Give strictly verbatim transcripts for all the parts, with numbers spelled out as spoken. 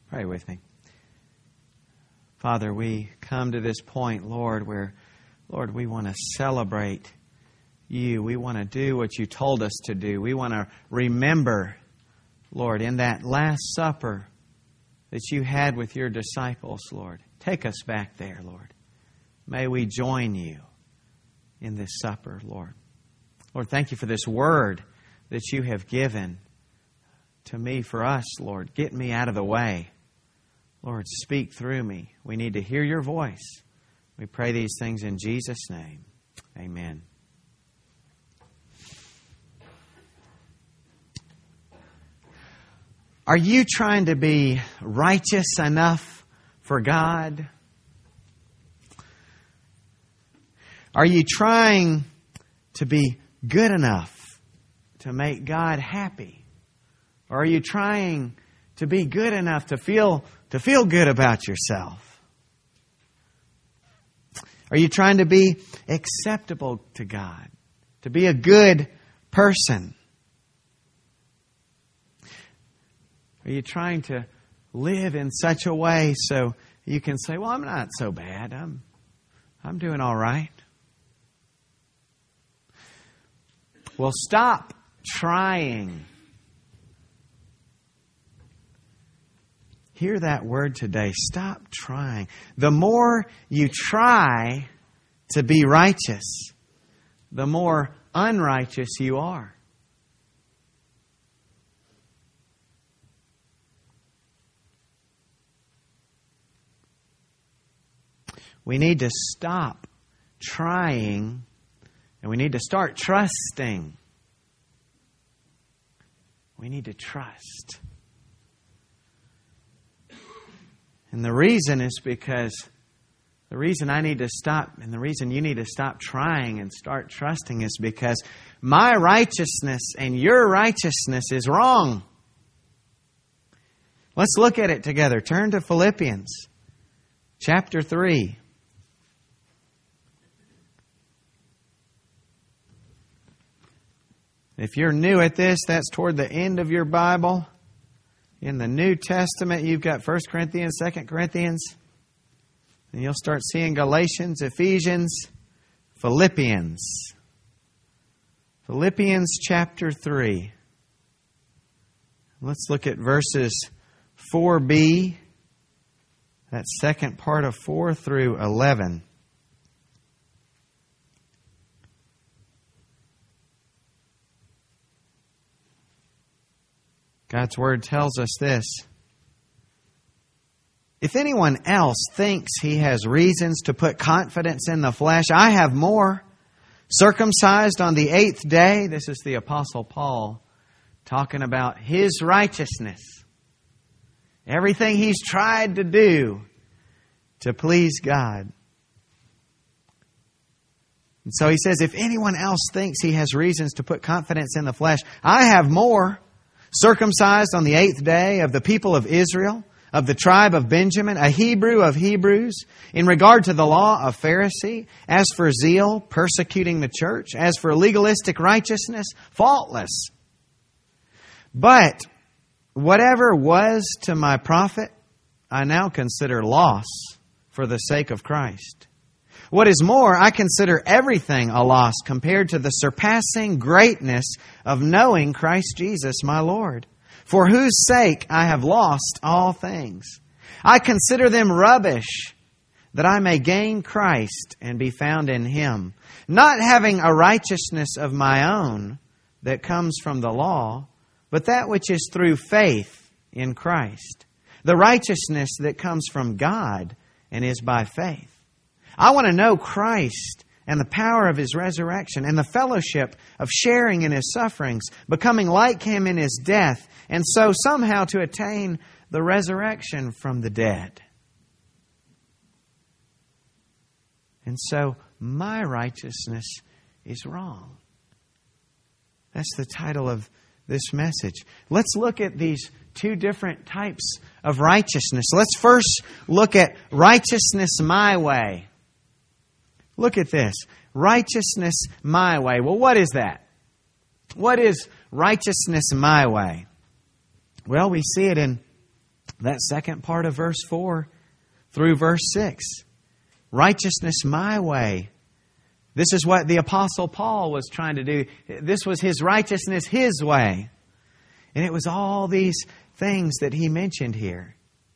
Pray with me. Father, we come to this point, Lord, where, Lord, we want to celebrate You. We want to do what You told us to do. We want to remember, Lord, in that Last Supper that You had with Your disciples, Lord. Take us back there, Lord. May we join You in this supper, Lord. Lord, thank You for this word that You have given to me for us, Lord. Get me out of the way. Lord, speak through me. We need to hear Your voice. We pray these things in Jesus' name. Amen. Are you trying to be righteous enough for God? Are you trying to be good enough to make God happy? Or are you trying to be good enough to feel to feel good about yourself? Are you trying to be acceptable to God? To be a good person? Are you trying to live in such a way so you can say, well, I'm not so bad. I'm I'm doing all right. Well, stop trying. Hear that word today. Stop trying. The more you try to be righteous, the more unrighteous you are. We need to stop trying and we need to start trusting. We need to trust. And the reason is because the reason I need to stop and the reason you need to stop trying and start trusting is because my righteousness and your righteousness is wrong. Let's look at it together. Turn to Philippians chapter three. If you're new at this, that's toward the end of your Bible. In the New Testament, you've got First Corinthians, Second Corinthians. And you'll start seeing Galatians, Ephesians, Philippians. Philippians chapter three. Let's look at verses four b. That second part of four through eleven. God's Word tells us this. If anyone else thinks he has reasons to put confidence in the flesh, I have more. Circumcised on the eighth day, this is the Apostle Paul talking about his righteousness. Everything he's tried to do to please God. And so he says, if anyone else thinks he has reasons to put confidence in the flesh, I have more. Circumcised on the eighth day, of the people of Israel, of the tribe of Benjamin, a Hebrew of Hebrews, in regard to the law, a Pharisee, as for zeal, persecuting the church, as for legalistic righteousness, faultless. But whatever was to my profit, I now consider loss for the sake of Christ. What is more, I consider everything a loss compared to the surpassing greatness of knowing Christ Jesus my Lord, for whose sake I have lost all things. I consider them rubbish, that I may gain Christ and be found in Him, not having a righteousness of my own that comes from the law, but that which is through faith in Christ, the righteousness that comes from God and is by faith. I want to know Christ and the power of His resurrection and the fellowship of sharing in His sufferings, becoming like Him in His death, and so somehow to attain the resurrection from the dead. And so my righteousness is wrong. That's the title of this message. Let's look at these two different types of righteousness. Let's first look at righteousness my way. Look at this. Righteousness my way. Well, what is that? What is righteousness my way? Well, we see it in that second part of verse four through verse six. Righteousness my way. This is what the Apostle Paul was trying to do. This was his righteousness his way. And it was all these things that he mentioned here.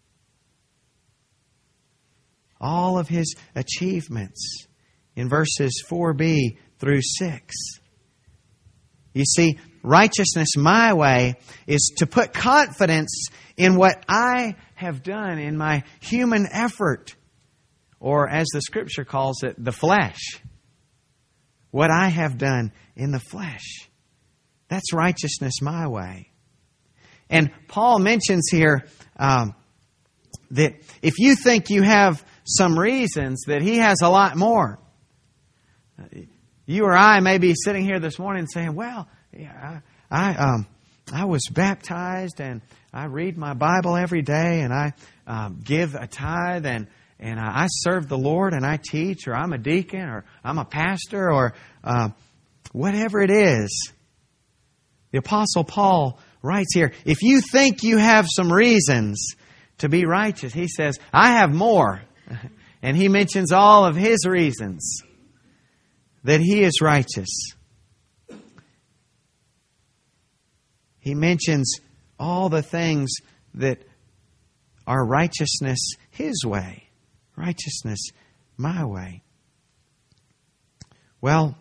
All of his achievements in verses four b through six. You see, righteousness my way is to put confidence in what I have done in my human effort. Or as the Scripture calls it, the flesh. What I have done in the flesh. That's righteousness my way. And Paul mentions here um, that if you think you have some reasons, that he has a lot more. You or I may be sitting here this morning saying, well, yeah, I, I, um, I was baptized and I read my Bible every day and I um, give a tithe and, and I serve the Lord and I teach, or I'm a deacon, or I'm a pastor, or uh, whatever it is. The Apostle Paul writes here, if you think you have some reasons to be righteous, he says, I have more. And he mentions all of his reasons that he is righteous. He mentions all the things that are righteousness his way. Righteousness my way. Well,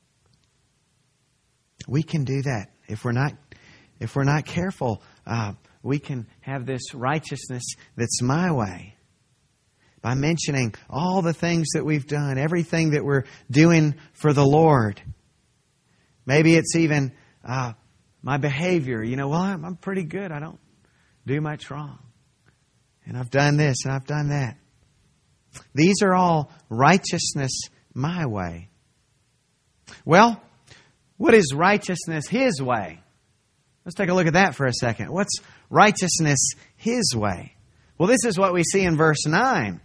we can do that. If we're not, if we're not careful, uh, we can have this righteousness that's my way. By mentioning all the things that we've done, everything that we're doing for the Lord. Maybe it's even uh, my behavior. You know, well, I'm, I'm pretty good. I don't do much wrong. And I've done this and I've done that. These are all righteousness my way. Well, what is righteousness his way? Let's take a look at that for a second. What's righteousness his way? Well, this is what we see in verse nine,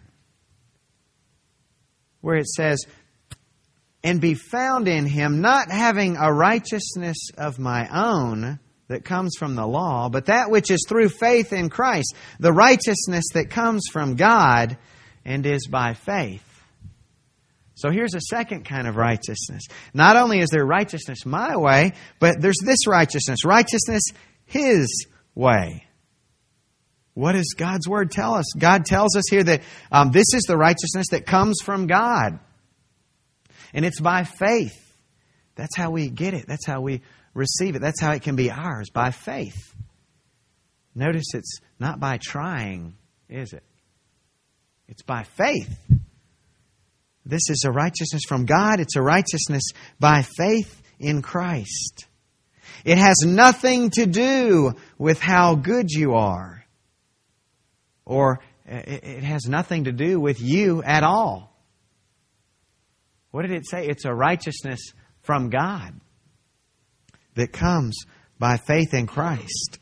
where it says, and be found in him, not having a righteousness of my own that comes from the law, but that which is through faith in Christ, the righteousness that comes from God and is by faith. So here's a second kind of righteousness. Not only is there righteousness my way, but there's this righteousness, righteousness his way. What does God's Word tell us? God tells us here that um, this is the righteousness that comes from God. And it's by faith. That's how we get it. That's how we receive it. That's how it can be ours, by faith. Notice it's not by trying, is it? It's by faith. This is a righteousness from God. It's a righteousness by faith in Christ. It has nothing to do with how good you are. Or it has nothing to do with you at all. What did it say? It's a righteousness from God that comes by faith in Christ.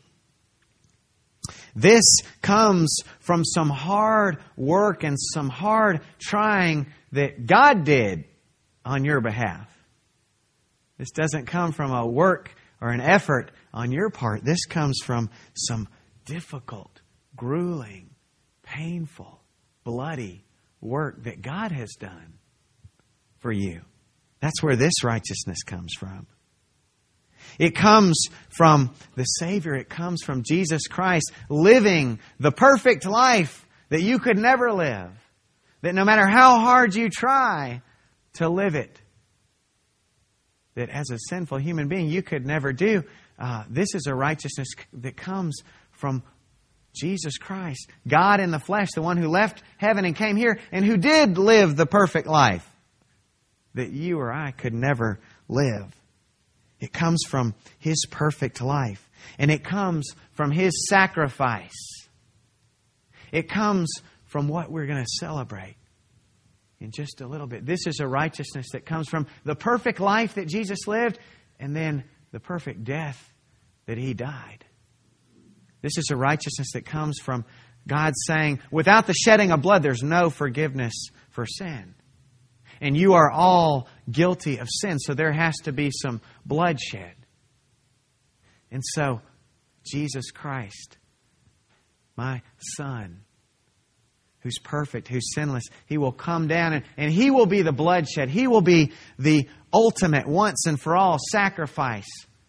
This comes from some hard work and some hard trying that God did on your behalf. This doesn't come from a work or an effort on your part. This comes from some difficult, grueling, painful, bloody work that God has done for you. That's where this righteousness comes from. It comes from the Savior. It comes from Jesus Christ living the perfect life that you could never live. That no matter how hard you try to live it, that as a sinful human being you could never do. Uh, this is a righteousness that comes from Jesus Christ, God in the flesh, the one who left heaven and came here and who did live the perfect life that you or I could never live. It comes from His perfect life. And it comes from His sacrifice. It comes from what we're going to celebrate in just a little bit. This is a righteousness that comes from the perfect life that Jesus lived and then the perfect death that He died. This is a righteousness that comes from God saying, without the shedding of blood, there's no forgiveness for sin. And you are all guilty of sin, so there has to be some bloodshed. And so, Jesus Christ my Son, who's perfect, who's sinless. He will come down and, and He will be the bloodshed. He will be the ultimate once and for all sacrifice,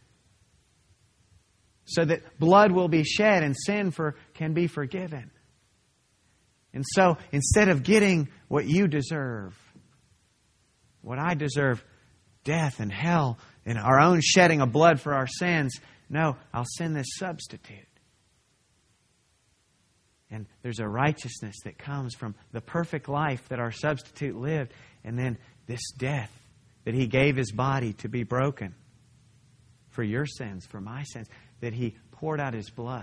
so that blood will be shed and sin for, can be forgiven. And so instead of getting what you deserve, what I deserve, death and hell and our own shedding of blood for our sins, no, I'll send this substitute. And there's a righteousness that comes from the perfect life that our substitute lived, and then this death that He gave His body to be broken for your sins, for my sins, that He poured out His blood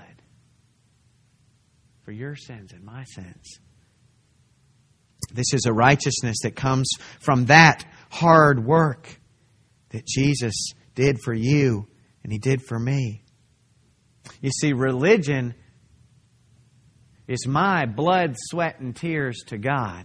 for your sins and my sins. This is a righteousness that comes from that hard work that Jesus did for you and He did for me. You see, religion is my blood, sweat, and tears to God.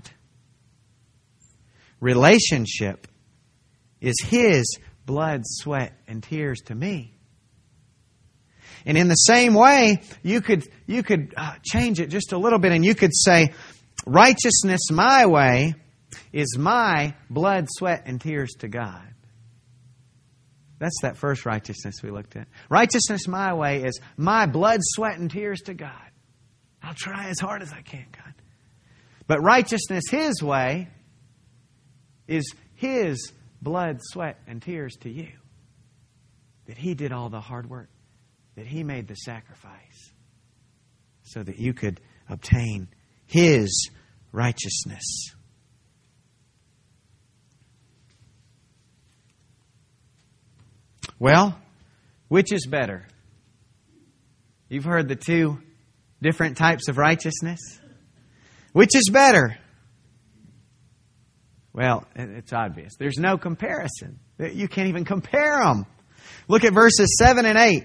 Relationship is His blood, sweat, and tears to me. And in the same way, you could you could uh, change it just a little bit, and you could say, righteousness my way is my blood, sweat, and tears to God. That's that first righteousness we looked at. Righteousness my way is my blood, sweat, and tears to God. I'll try as hard as I can, God. But righteousness His way is His blood, sweat, and tears to you. That He did all the hard work. That He made the sacrifice. So that you could obtain His righteousness. Well, which is better? You've heard the two different types of righteousness. Which is better? Well, it's obvious. There's no comparison. You can't even compare them. Look at verses seven and eight.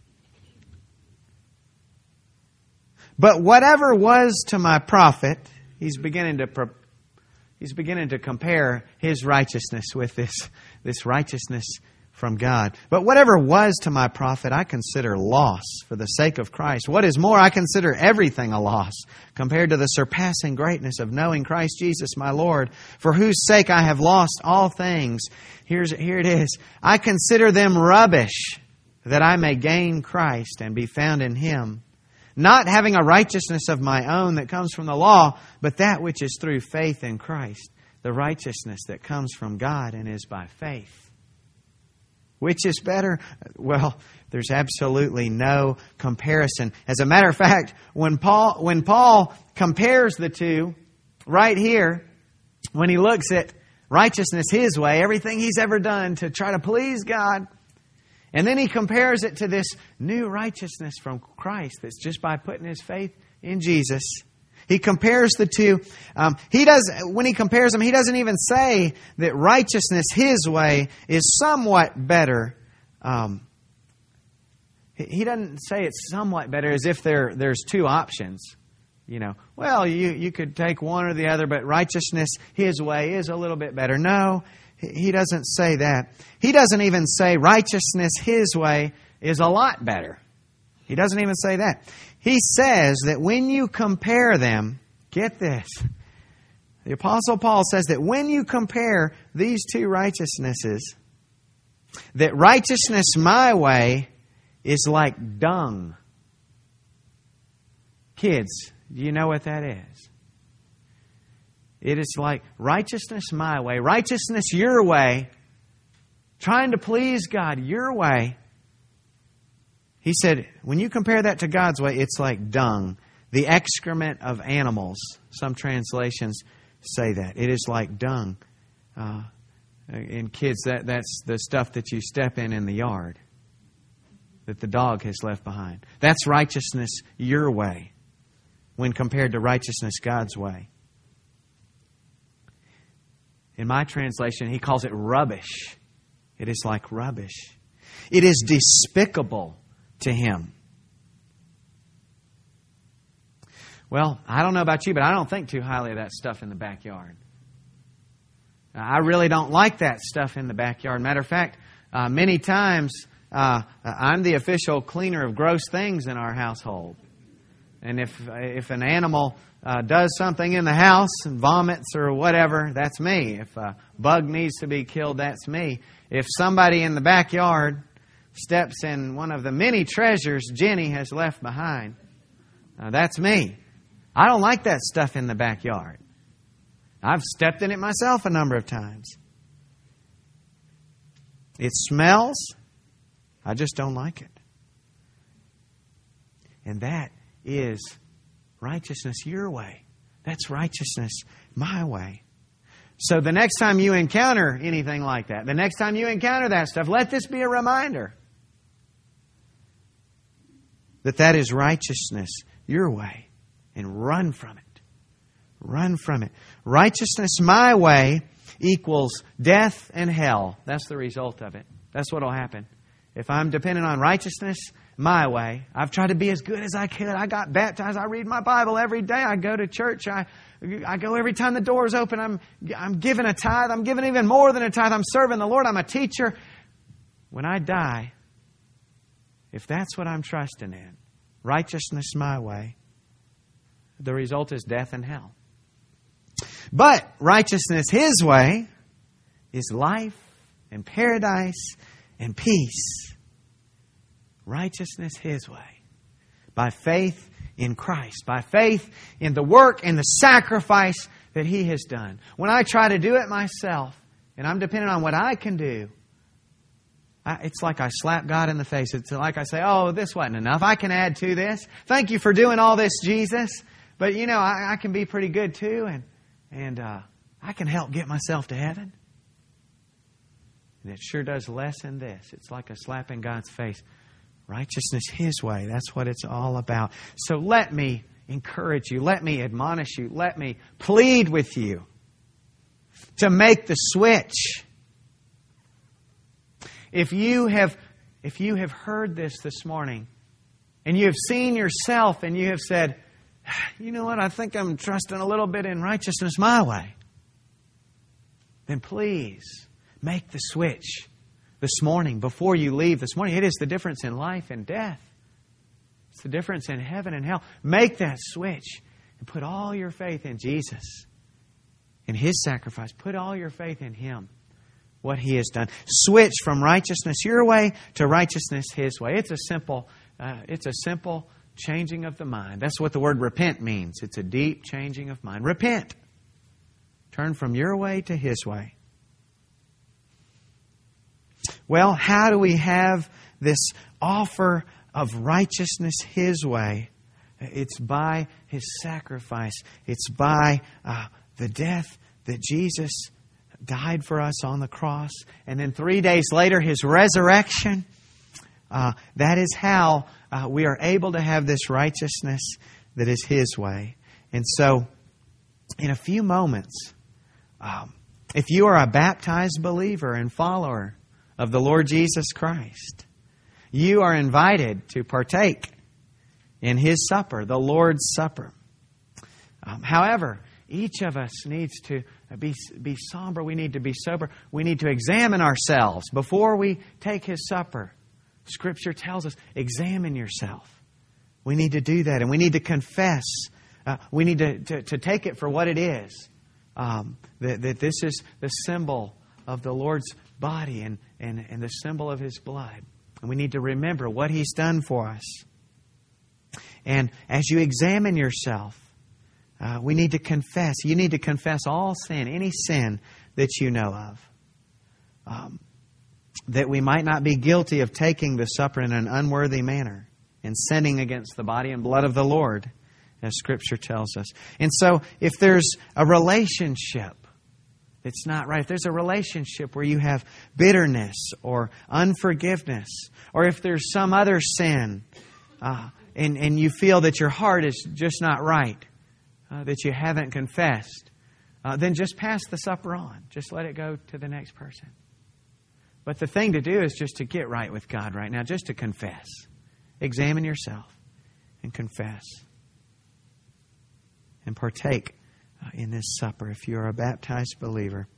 But whatever was to my profit, he's beginning to pro- he's beginning to compare his righteousness with this, this righteousness from God. But whatever was to my profit, I consider loss for the sake of Christ. What is more, I consider everything a loss compared to the surpassing greatness of knowing Christ Jesus my Lord, for whose sake I have lost all things. Here's, here it is. I consider them rubbish, that I may gain Christ and be found in Him, not having a righteousness of my own that comes from the law, but that which is through faith in Christ, the righteousness that comes from God and is by faith. Which is better? Well, there's absolutely no comparison. As a matter of fact, when Paul when Paul compares the two, right here, when he looks at righteousness his way, everything he's ever done to try to please God, and then he compares it to this new righteousness from Christ that's just by putting his faith in Jesus. He compares the two. Um, he does when he compares them, he doesn't even say that righteousness his way is somewhat better. Um, he doesn't say it's somewhat better as if there there's two options. You know, well, you you could take one or the other, but righteousness his way is a little bit better. No, he doesn't say that. He doesn't even say righteousness his way is a lot better. He doesn't even say that. He says that when you compare them, get this. The Apostle Paul says that when you compare these two righteousnesses, that righteousness my way is like dung. Kids, do you know what that is? It is like righteousness my way, righteousness your way, trying to please God your way. He said, when you compare that to God's way, it's like dung, the excrement of animals. Some translations say that. It is like dung. Uh, and kids, that, that's the stuff that you step in in the yard, that the dog has left behind. That's righteousness your way when compared to righteousness God's way. In my translation, he calls it rubbish. It is like rubbish. It is despicable to him. Well, I don't know about you, but I don't think too highly of that stuff in the backyard. I really don't like that stuff in the backyard. Matter of fact, uh, many times uh, I'm the official cleaner of gross things in our household. And if if an animal uh, does something in the house and vomits or whatever, that's me. If a bug needs to be killed, that's me. If somebody in the backyard steps in one of the many treasures Jenny has left behind, uh, that's me. I don't like that stuff in the backyard. I've stepped in it myself a number of times. It smells. I just don't like it. And that is righteousness your way. That's righteousness my way. So the next time you encounter anything like that, the next time you encounter that stuff, let this be a reminder that that is righteousness your way. And run from it. Run from it. Righteousness my way equals death and hell. That's the result of it. That's what will happen. If I'm dependent on righteousness my way, I've tried to be as good as I could. I got baptized. I read my Bible every day. I go to church. I I go every time the door's open. I'm I'm giving a tithe. I'm giving even more than a tithe. I'm serving the Lord. I'm a teacher. When I die, if that's what I'm trusting in, righteousness my way, the result is death and hell. But righteousness His way is life and paradise and peace. Righteousness His way. By faith in Christ. By faith in the work and the sacrifice that He has done. When I try to do it myself, and I'm dependent on what I can do, I, it's like I slap God in the face. It's like I say, oh, this wasn't enough. I can add to this. Thank you for doing all this, Jesus. But, you know, I, I can be pretty good too. And, and uh, I can help get myself to heaven. And it sure does lessen this. It's like a slap in God's face. Righteousness His way. That's what it's all about. So let me encourage you. Let me admonish you. Let me plead with you to make the switch. If you have, if you have heard this this morning and you have seen yourself and you have said, you know what, I think I'm trusting a little bit in righteousness my way, then please make the switch this morning, before you leave this morning. It is the difference in life and death. It's the difference in heaven and hell. Make that switch and put all your faith in Jesus, in His sacrifice. Put all your faith in Him, what He has done. Switch from righteousness your way to righteousness His way. It's a simple, uh, it's a simple changing of the mind. That's what the word repent means. It's a deep changing of mind. Repent. Turn from your way to His way. Well, how do we have this offer of righteousness His way? It's by His sacrifice. It's by uh, the death that Jesus died for us on the cross. And then three days later, His resurrection. Uh, that is how uh, we are able to have this righteousness that is His way. And so, in a few moments, um, if you are a baptized believer and follower of the Lord Jesus Christ, you are invited to partake in His supper, the Lord's Supper. Um, however, each of us needs to be, be somber. We need to be sober. We need to examine ourselves before we take His supper. Scripture tells us, examine yourself. We need to do that, and we need to confess. Uh, we need to, to, to take it for what it is. Um, that, that this is the symbol of the Lord's body and, and, and the symbol of His blood. And we need to remember what He's done for us. And as you examine yourself, uh, we need to confess. You need to confess all sin, any sin that you know of. Um, that we might not be guilty of taking the supper in an unworthy manner and sinning against the body and blood of the Lord, as Scripture tells us. And so, if there's a relationship it's not right, if there's a relationship where you have bitterness or unforgiveness, or if there's some other sin uh, and, and you feel that your heart is just not right, uh, that you haven't confessed, uh, then just pass the supper on. Just let it go to the next person. But the thing to do is just to get right with God right now, just to confess. Examine yourself and confess. And partake in this supper if you are a baptized believer.